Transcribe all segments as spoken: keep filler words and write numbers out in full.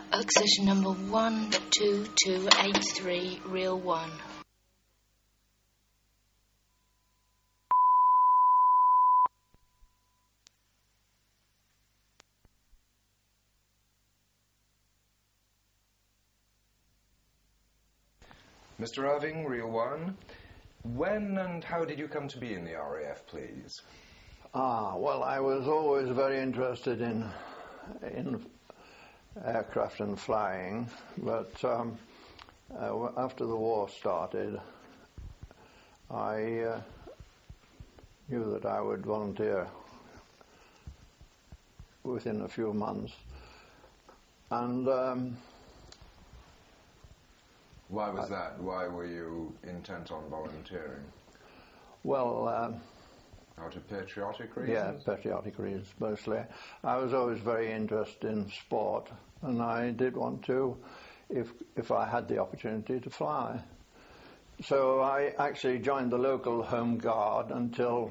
Oxygen number one two two eight three, real one. Mister Irving, real one. When and how did you come to be in the R A F, please? Ah, well, I was always very interested in in aircraft and flying, but um, uh, after the war started, I uh, knew that I would volunteer within a few months. And um, why was I, that? Why were you intent on volunteering? Well, um, out of patriotic reasons? Yeah, patriotic reasons mostly. I was always very interested in sport, and I did want to, if if I had the opportunity to fly. So I actually joined the local Home Guard until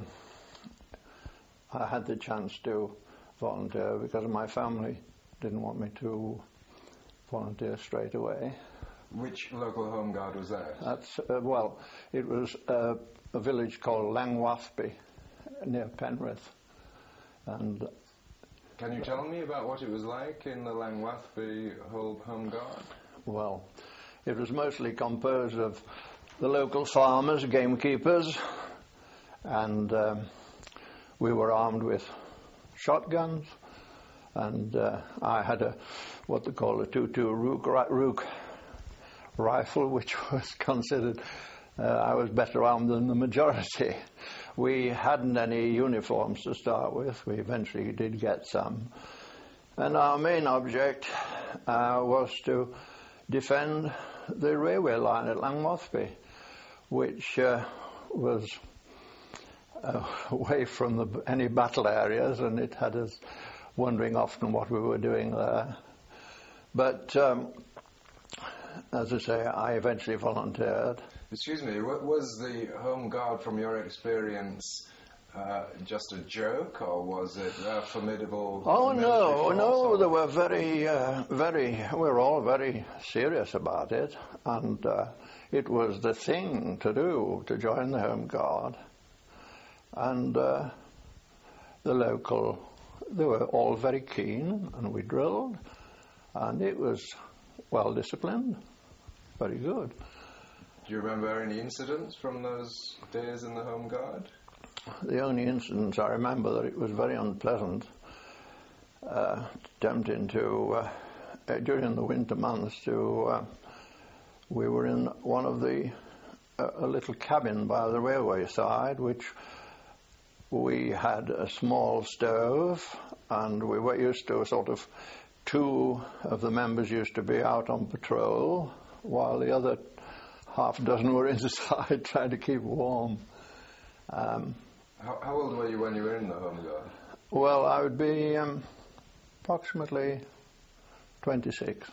I had the chance to volunteer, because my family didn't want me to volunteer straight away. Which local Home Guard was that? That's uh, well, it was uh, a village called Langwathby, near Penrith. And can you tell me about what it was like in the Langwathby Home Guard? Well, it was mostly composed of the local farmers, gamekeepers, and um, we were armed with shotguns, and uh, I had a what they call a two two Rook, Rook rifle, which was considered uh, I was better armed than the majority. We hadn't any uniforms to start with. We eventually did get some. And our main object uh, was to defend the railway line at Langwathby, which uh, was uh, away from the, any battle areas, and it had us wondering often what we were doing there. But um, as I say, I eventually volunteered. Excuse me, was the Home Guard, from your experience, uh, just a joke, or was it a formidable? Oh no, no, they were very, uh, very. We were all very serious about it, and uh, it was the thing to do to join the Home Guard. And uh, the local, they were all very keen, and we drilled, and it was well disciplined, very good. Do you remember any incidents from those days in the Home Guard? The only incidents I remember that it was very unpleasant, uh, tempting to, uh, during the winter months, to, uh, we were in one of the, uh, a little cabin by the railway side, which we had a small stove, and we were used to sort of, two of the members used to be out on patrol, while the other half dozen were inside trying to keep warm. Um, how, how old were you when you were in the Home Guard? Well, I would be um, approximately twenty-six.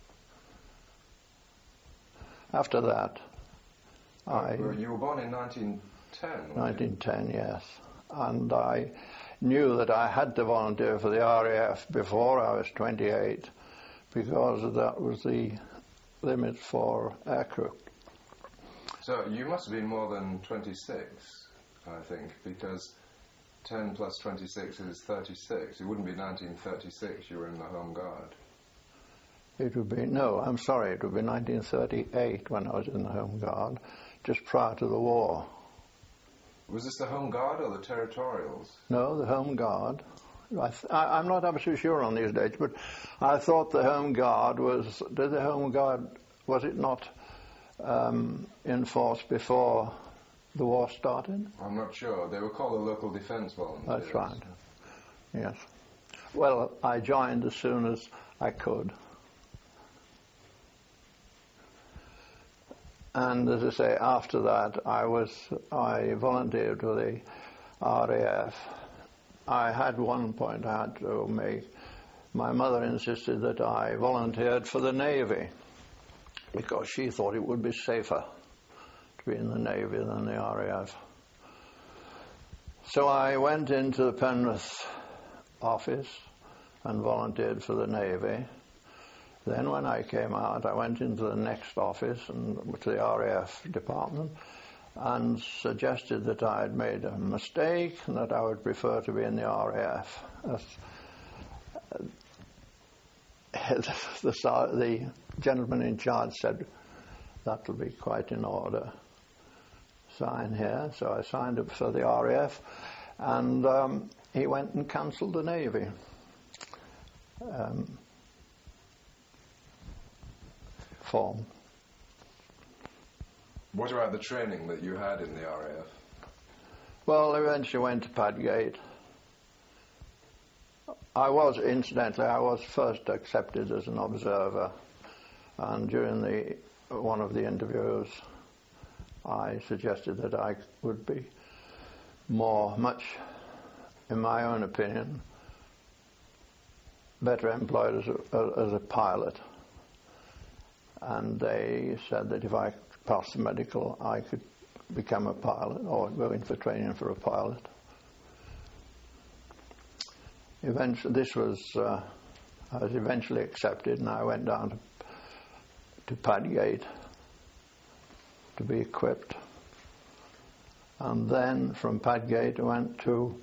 After that, oh, I... Well, you were born in nineteen ten, nineteen ten, yes. And I knew that I had to volunteer for the R A F before I was twenty-eight, because that was the limit for aircrew. So you must have been more than twenty-six, I think, because ten plus twenty-six is thirty-six. It wouldn't be nineteen thirty-six you were in the Home Guard. It would be, no, I'm sorry, it would be nineteen thirty-eight when I was in the Home Guard, just prior to the war. Was this the Home Guard or the Territorials? No, the Home Guard. I th- I, I'm not absolutely sure on these dates, but I thought the Home Guard was, did the Home Guard, was it not um, in force before the war started? I'm not sure. They were called the Local Defence Volunteers. That's right, yes. Well, I joined as soon as I could. And as I say, after that, I was, I volunteered with the R A F. I had one point I had to make. My mother insisted that I volunteered for the Navy because she thought it would be safer to be in the Navy than the R A F. So I went into the Penrith office and volunteered for the Navy. Then when I came out, I went into the next office and to the R A F department and suggested that I had made a mistake and that I would prefer to be in the R A F. The, the, the gentleman in charge said, that will be quite in order. Sign here. So I signed up for the R A F, and um, he went and cancelled the Navy. Um, form. What about the training that you had in the R A F? Well, I eventually went to Padgate. I was, incidentally, I was first accepted as an observer, and during the one of the interviews I suggested that I would be more, much, in my own opinion, better employed as a, as a pilot. And they said that if I passed the medical, I could become a pilot or go in for training for a pilot. Eventually, this was, uh, I was eventually accepted, and I went down to, to Padgate to be equipped. And then from Padgate I went to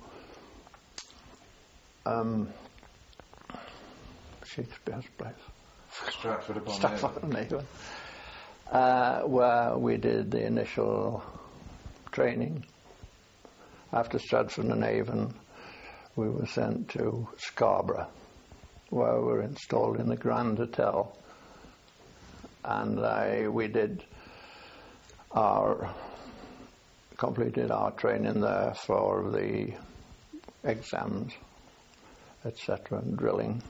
um, Shakespeare's place. Stratford upon Stratford on Avon, uh, where we did the initial training. After Stratford on Avon, we were sent to Scarborough, where we were installed in the Grand Hotel, and I, we did our completed our training there for the exams, et cetera, and drilling.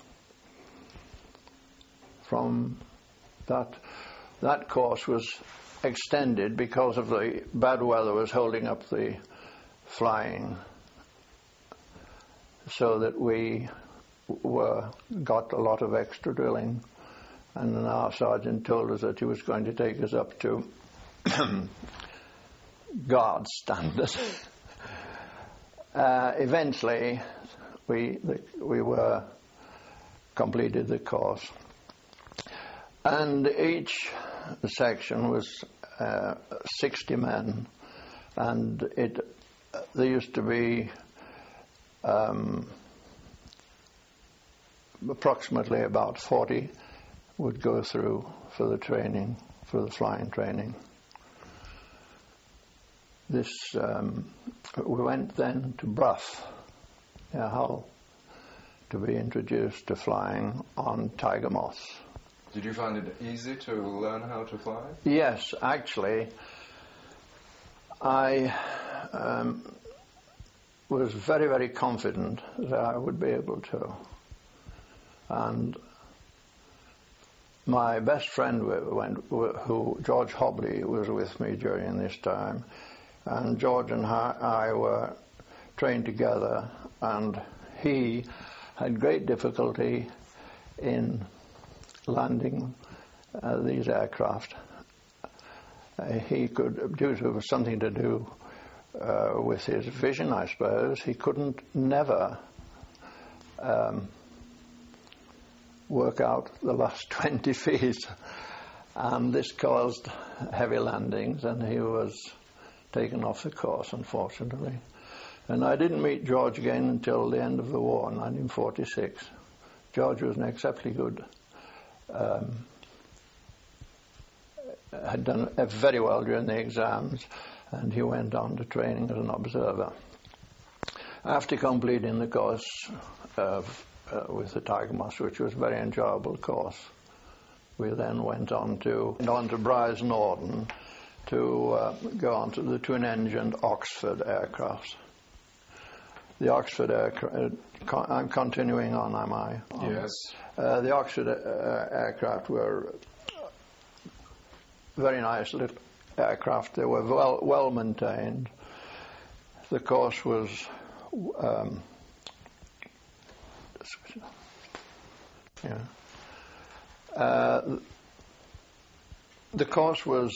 From that, that course was extended because of the bad weather was holding up the flying, so that we were got a lot of extra drilling, and then our sergeant told us that he was going to take us up to guard standard. uh, eventually, we the, we were completed the course. And each section was uh, sixty men, and it there used to be um, approximately about forty would go through for the training, for the flying training. This um, we went then to Bruff, near Hull, to be introduced to flying on Tiger Moths. Did you find it easy to learn how to fly? Yes, actually, I um, was very, very confident that I would be able to. And my best friend, went, who George Hobley, was with me during this time, and George and I were trained together, and he had great difficulty in landing uh, these aircraft. Uh, he could, due to something to do uh, with his vision, I suppose, he couldn't never um, work out the last twenty feet, and this caused heavy landings, and he was taken off the course, unfortunately. And I didn't meet George again until the end of the war, nineteen forty-six. George was an exceptionally good Um, had done very well during the exams, and he went on to training as an observer. After completing the course of, uh, with the Tiger Moths, which was a very enjoyable course, we then went on to on to Brize Norton to uh, go on to the twin-engined Oxford aircraft. The Oxford aircraft, uh, con- I'm continuing on, am I? On, yes. Uh, the Oxford uh, aircraft were very nice little aircraft. They were well, well maintained. The course was um, yeah. Uh, the course was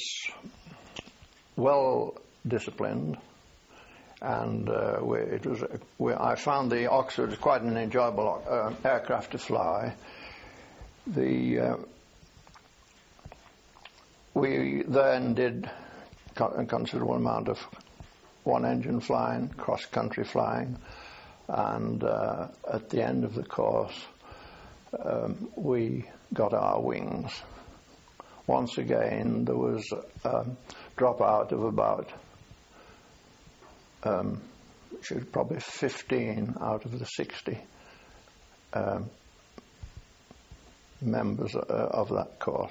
well disciplined, and uh, we, it was. We, I found the Oxford quite an enjoyable uh, aircraft to fly. The uh, we then did co- a considerable amount of one-engine flying, cross-country flying, and uh, at the end of the course, um, we got our wings. Once again, there was a dropout of about um, probably fifteen out of the sixty um, members uh, of that course.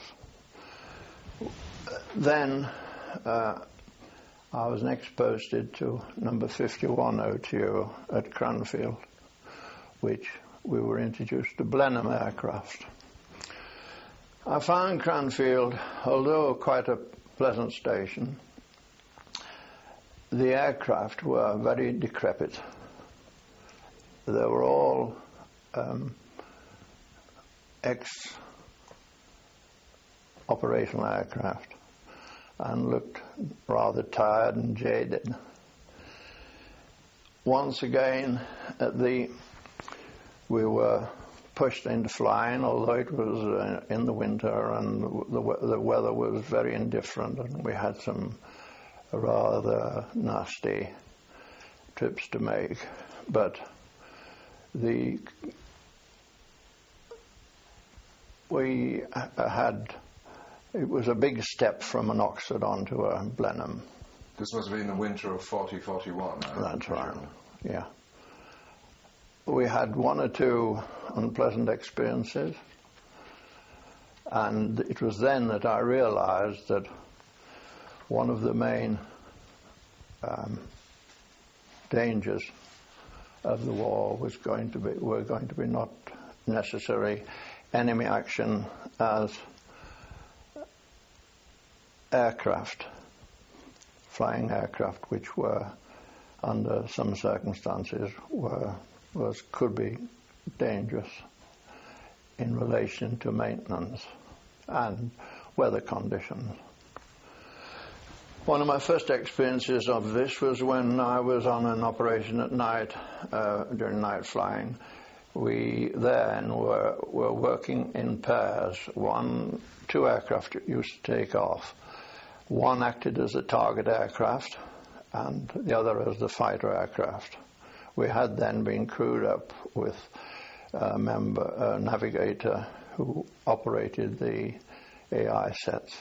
Then uh, I was next posted to number fifty-one O T O at Cranfield, which we were introduced to Blenheim aircraft. I found Cranfield, although quite a pleasant station, the aircraft were very decrepit. They were all um, ex-operational aircraft and looked rather tired and jaded. Once again, at the we were pushed into flying, although it was uh, in the winter and the, the weather was very indifferent, and we had some rather nasty trips to make. But the we had it was a big step from an Oxford onto a Blenheim. This must have been the winter of forty forty-one. That's right. Yeah. We had one or two unpleasant experiences, and it was then that I realized that one of the main um, dangers of the war was going to be were going to be not necessary enemy action as aircraft, flying aircraft, which were under some circumstances were was could be dangerous in relation to maintenance and weather conditions. One of my first experiences of this was when I was on an operation at night, uh, during night flying. We then were, were working in pairs. One, two aircraft used to take off. One acted as a target aircraft and the other as the fighter aircraft. We had then been crewed up with a member, a navigator who operated the A I sets.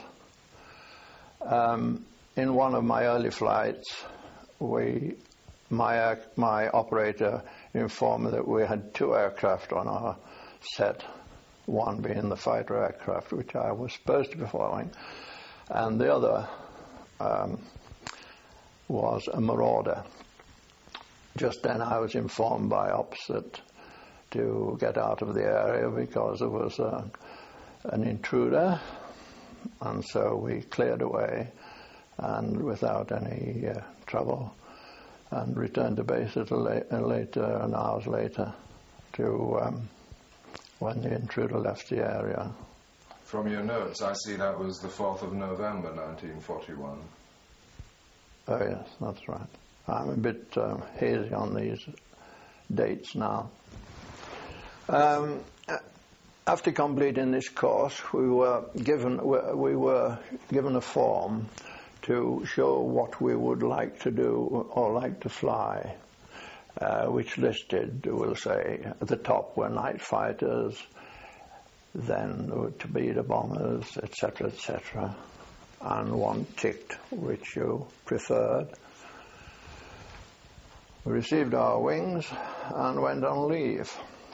Um, in one of my early flights, we, my, my operator informed me that we had two aircraft on our set, one being the fighter aircraft, which I was supposed to be following, and the other um, was a Marauder. Just then I was informed by ops that to get out of the area because there was a, an intruder, and so we cleared away and without any uh, trouble and returned to base at a la- uh, later, an hours later, to um, when the intruder left the area. From your notes, I see that was the fourth of November, nineteen forty-one. Oh yes, that's right. I'm a bit um, hazy on these dates now. Um, after completing this course, we were given we were given a form to show what we would like to do or like to fly, uh, which listed, we'll say, at the top were night fighters, then there were torpedo bombers, et cetera, et cetera, and one ticked which you preferred. We received our wings and went on leave.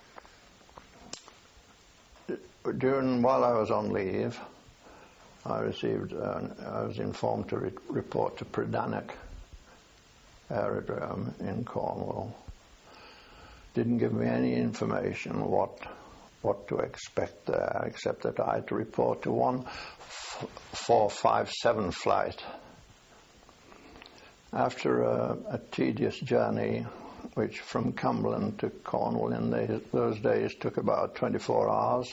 During while I was on leave, I received. Uh, I was informed to re- report to Predannock Aerodrome in Cornwall. Didn't give me any information what what to expect there, except that I had to report to one f- four five seven flight. After a, a tedious journey, which from Cumberland to Cornwall in the, those days took about twenty-four hours,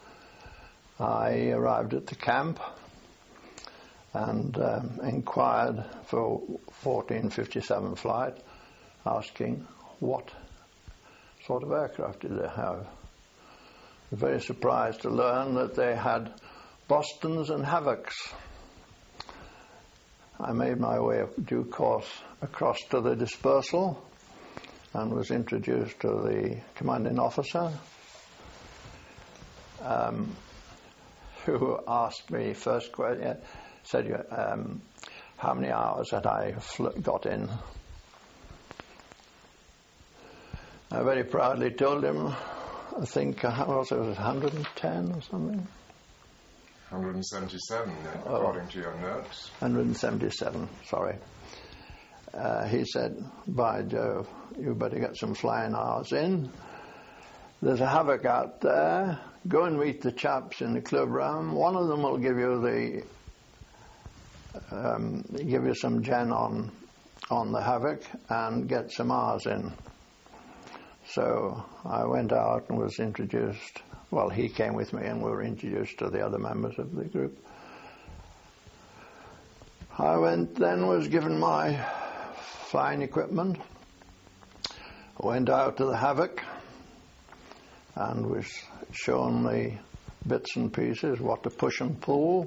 I arrived at the camp and um, inquired for fourteen fifty-seven flight, asking what sort of aircraft did they have. very surprised to learn that they had Bostons and Havocks. I made my way of due course across to the dispersal and was introduced to the commanding officer, um, who asked me first question, said, um, how many hours had I fl- got in? I very proudly told him, I think, how was it, it was one hundred ten or something? one hundred seventy-seven, according oh, to your notes. one hundred seventy-seven, sorry. Uh, he said, by Jove, you better get some flying hours in. There's a Havoc out there. Go and meet the chaps in the club room. One of them will give you the, um, give you some gen on, on the Havoc and get some hours in. So I went out and was introduced. Well, he came with me and we were introduced to the other members of the group. I went then, was given my flying equipment, went out to the Havoc and was shown the bits and pieces, what to push and pull,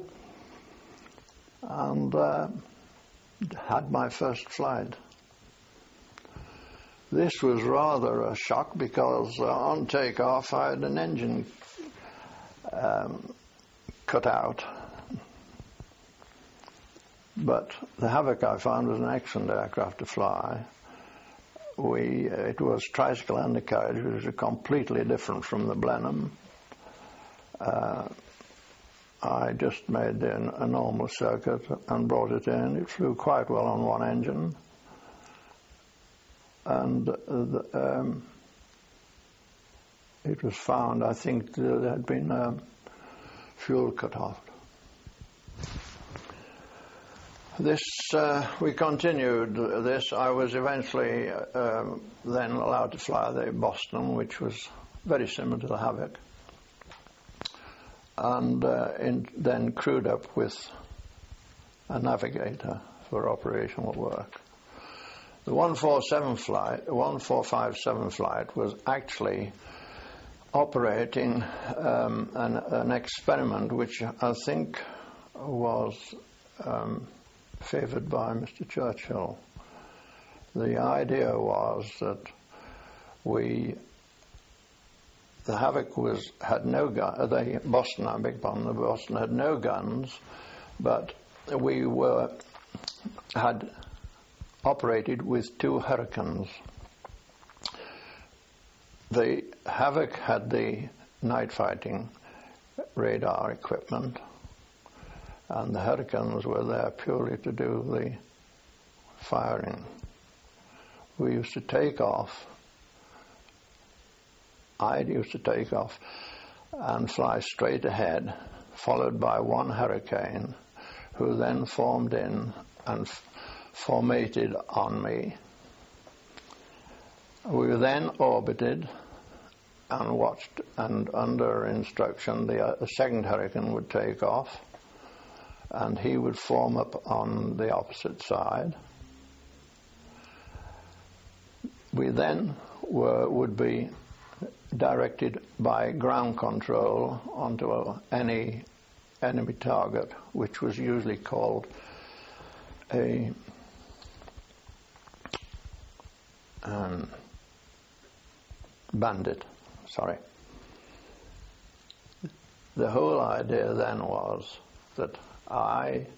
and uh, had my first flight. This was rather a shock because uh, on takeoff I had an engine um, cut out. But the Havoc, I found, was an excellent aircraft to fly. We, it was tricycle undercarriage, which was completely different from the Blenheim. Uh, I just made an, a normal circuit and brought it in. It flew quite well on one engine. And uh, the, um, it was found, I think, that there had been um, fuel cut off. This, uh, we continued this. I was eventually uh, then allowed to fly the Boston, which was very similar to the Havoc, and uh, in, then crewed up with a navigator for operational work. The one forty-seven flight, one four five seven flight was actually operating um, an, an experiment which I think was um, favoured by Mister Churchill. The idea was that we, the Havoc was had no gun. Uh, the Boston, I beg pardon, the Boston had no guns, but we were had operated with two Hurricanes. The Havoc had the night fighting radar equipment, and the Hurricanes were there purely to do the firing. We used to take off, I used to take off and fly straight ahead, followed by one Hurricane, who then formed in and f- formated on me. We were then orbited and watched, and under instruction, the, uh, the second Hurricane would take off, and he would form up on the opposite side. We then were, would be directed by ground control onto a, any enemy target, which was usually called a um, bandit. Sorry. The whole idea then was that I,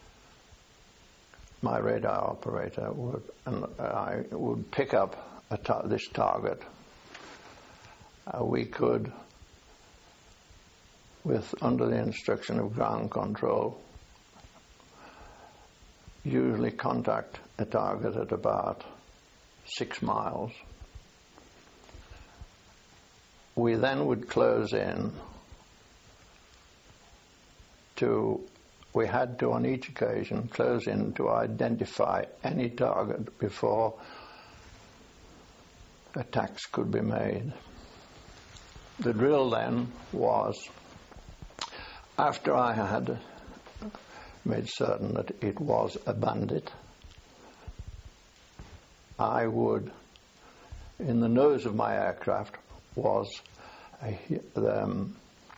my radar operator, would and I would pick up a ta- this target. Uh, we could, with under the instruction of ground control, usually contact a target at about six miles. We then would close in to, we had to on each occasion close in to identify any target before attacks could be made. The drill then was, after I had made certain that it was a bandit, I would, in the nose of my aircraft was a, um,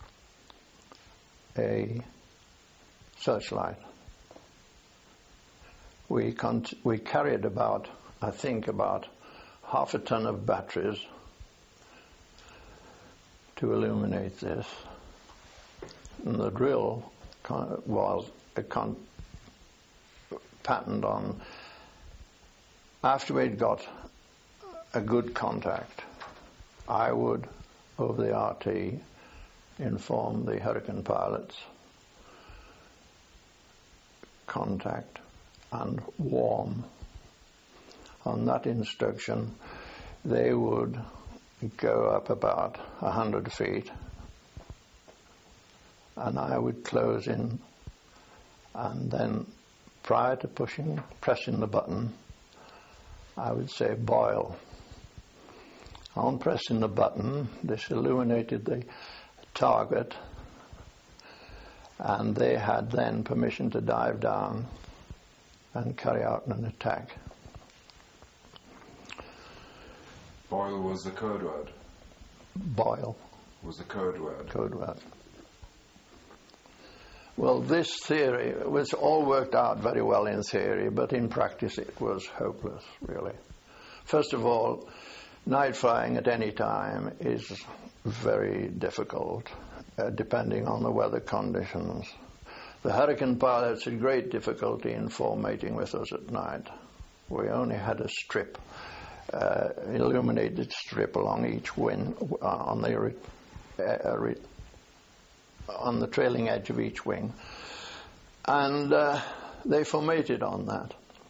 a searchlight. We, con- we carried about, I think, about half a ton of batteries to illuminate this. And the drill con- was a con- patterned on. After we'd got a good contact, I would, over the R T, inform the Hurricane pilots, contact and warm. On that instruction, they would go up about a hundred feet, and I would close in, and then prior to pushing, pressing the button, I would say boil. On pressing the button, this illuminated the target, and they had then permission to dive down and carry out an attack. Boil was the code word? Boil. Was the code word? Code word. Well, this theory was all worked out very well in theory, but in practice it was hopeless, really. First of all, night flying at any time is very difficult, uh, depending on the weather conditions. The Hurricane pilots had great difficulty in formating with us at night. We only had a strip, uh, illuminated strip along each wing, uh, on the re- uh, re- on the trailing edge of each wing, and uh, they formated on that.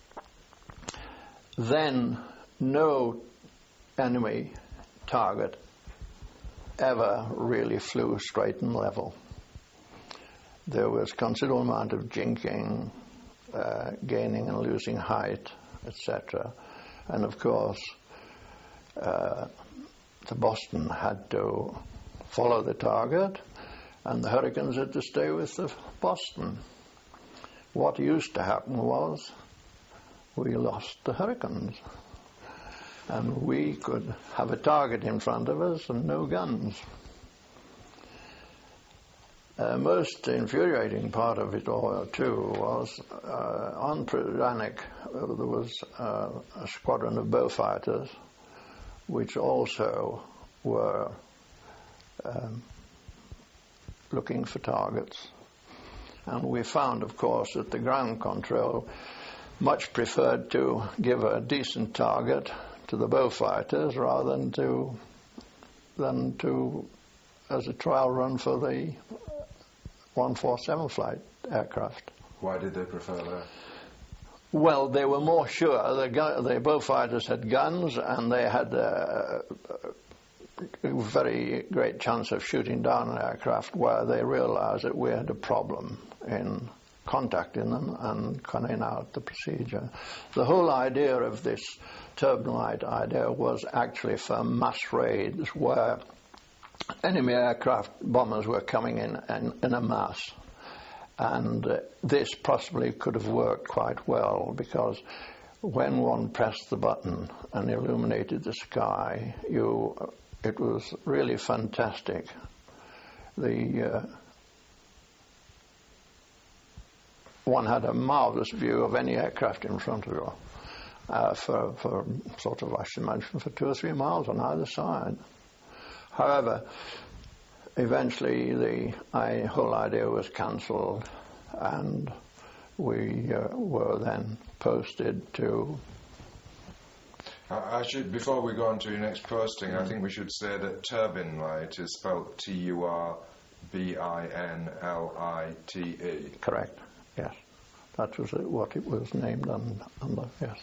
Then no enemy target ever really flew straight and level. There was considerable amount of jinking, uh, gaining and losing height, et cetera. And of course, uh, the Boston had to follow the target, and the Hurricanes had to stay with the Boston. What used to happen was we lost the Hurricanes, and we could have a target in front of us and no guns. Uh, most infuriating part of it all, too, was uh, on Prudanic uh, there was uh, a squadron of Beaufighters which also were um, looking for targets. And we found, of course, that the ground control much preferred to give a decent target to the Beaufighters rather than to, than to as a trial run for the one forty-seven flight aircraft. Why did they prefer that? Well, they were more sure. The, gun, the Beaufighters had guns, and they had a, a very great chance of shooting down an aircraft where they realized that we had a problem in contacting them and carrying out the procedure. The whole idea of this turbine idea was actually for mass raids where enemy aircraft bombers were coming in in, in a mass. And uh, this possibly could have worked quite well, because when one pressed the button and illuminated the sky, you uh, it was really fantastic. The uh, one had a marvelous view of any aircraft in front of you uh, for, for sort of, I should imagine, for two or three miles on either side. However, eventually the I, whole idea was cancelled, and we uh, were then posted to... I, I should, before we go on to your next posting, mm. I think we should say that turbine light is spelled T U R B I N L I T E. Correct, yes. That was what it was named under, yes.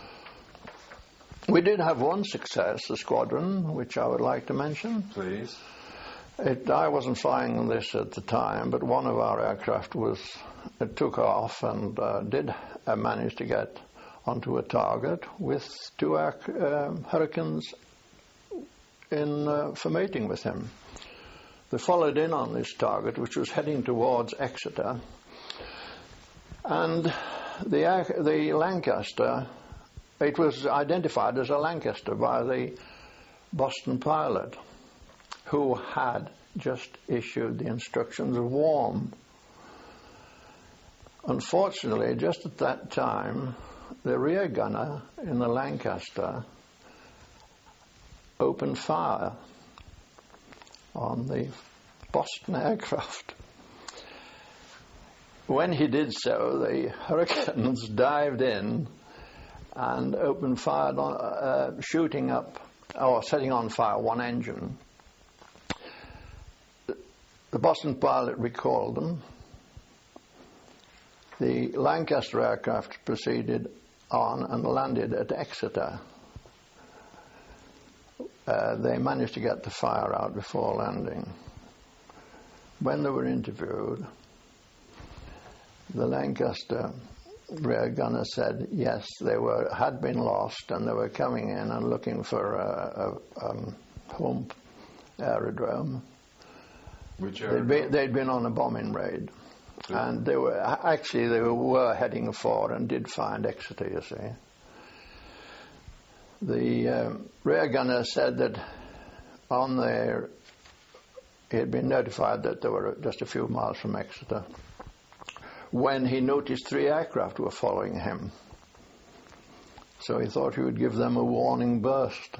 We did have one success, the squadron, which I would like to mention. Please. It, I wasn't flying this at the time, but one of our aircraft was, it took off and uh, did uh, manage to get onto a target with two air, uh, Hurricanes in uh, for mating with him. They followed in on this target, which was heading towards Exeter, and the, air, the Lancaster, it was identified as a Lancaster by the Boston pilot. who had just issued the instructions of warm. Unfortunately, just at that time, the rear gunner in the Lancaster opened fire on the Boston aircraft. When he did so, the Hurricanes dived in and opened fire, on, uh, shooting up, or setting on fire one engine. The Boston pilot recalled them. The Lancaster aircraft proceeded on and landed at Exeter. Uh, they managed to get the fire out before landing. When they were interviewed, the Lancaster rear gunner said yes, they were had been lost and they were coming in and looking for a, a um, home aerodrome. Which aerodrome? They'd, be, they'd been on a bombing raid. So and they were actually they were heading for and did find Exeter, you see. The um, rear gunner said that on there he had been notified that they were just a few miles from Exeter when he noticed three aircraft were following him. So he thought he would give them a warning burst.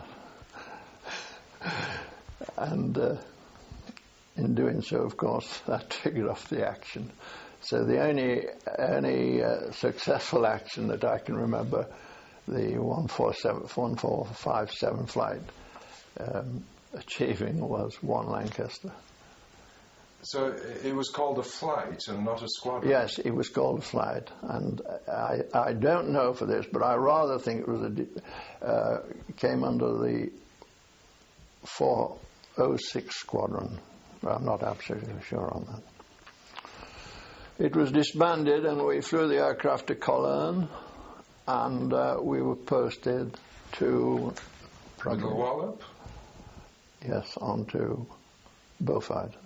and uh, in doing so, of course, that triggered off the action. So the only, only uh, successful action that I can remember, the one four five seven flight um, achieving was one Lancaster. So it was called a flight and not a squadron? Yes, it was called a flight. And I, I don't know for this, but I rather think it was a, uh, came under the four oh six Squadron. I'm not absolutely sure on that. It was disbanded and we flew the aircraft to Cologne and uh, we were posted to... Little Wallop? Yes, on to Beaufight.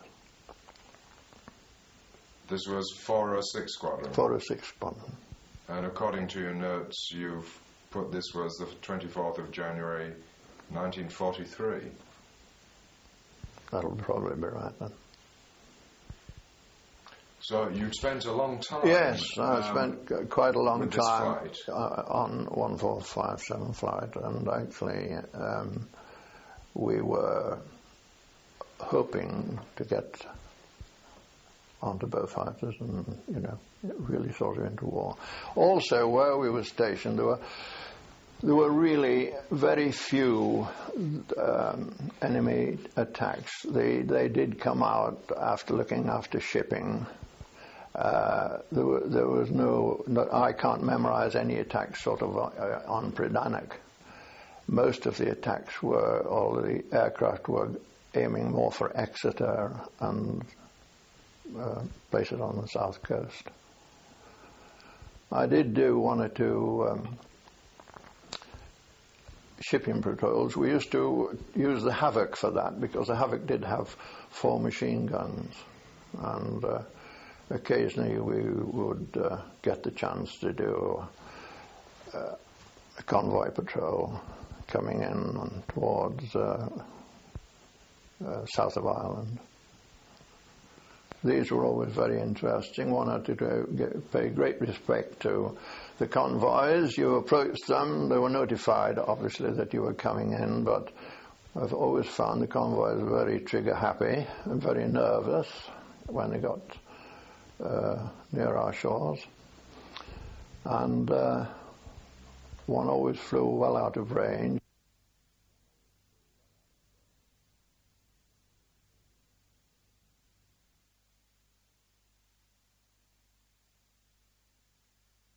This was four oh six Squadron? four oh six Squadron. And according to your notes, you've put this was the twenty-fourth of January, nineteen forty-three. That'll probably be right then. So you'd spent a long time... Yes, I um, spent quite a long with this time flight. uh, on one four five seven flight, and actually um, we were hoping to get onto both fighters and, you know, really sort of into war. Also, where we were stationed, there were there were really very few um, enemy attacks. They they did come out after looking after shipping. Uh, there, were, there was no, no, I can't memorize any attacks sort of uh, on Predannock. Most of the attacks were, all the aircraft were aiming more for Exeter and uh, places on the south coast. I did do one or two um, shipping patrols. We used to use the Havoc for that because the Havoc did have four machine guns, and uh, occasionally we would uh, get the chance to do uh, a convoy patrol coming in towards uh, uh, south of Ireland. These were always very interesting. One had to do, get, pay great respect to the convoys. You approached them, they were notified obviously that you were coming in, but I've always found the convoys very trigger happy and very nervous when they got uh, near our shores. And uh, one always flew well out of range.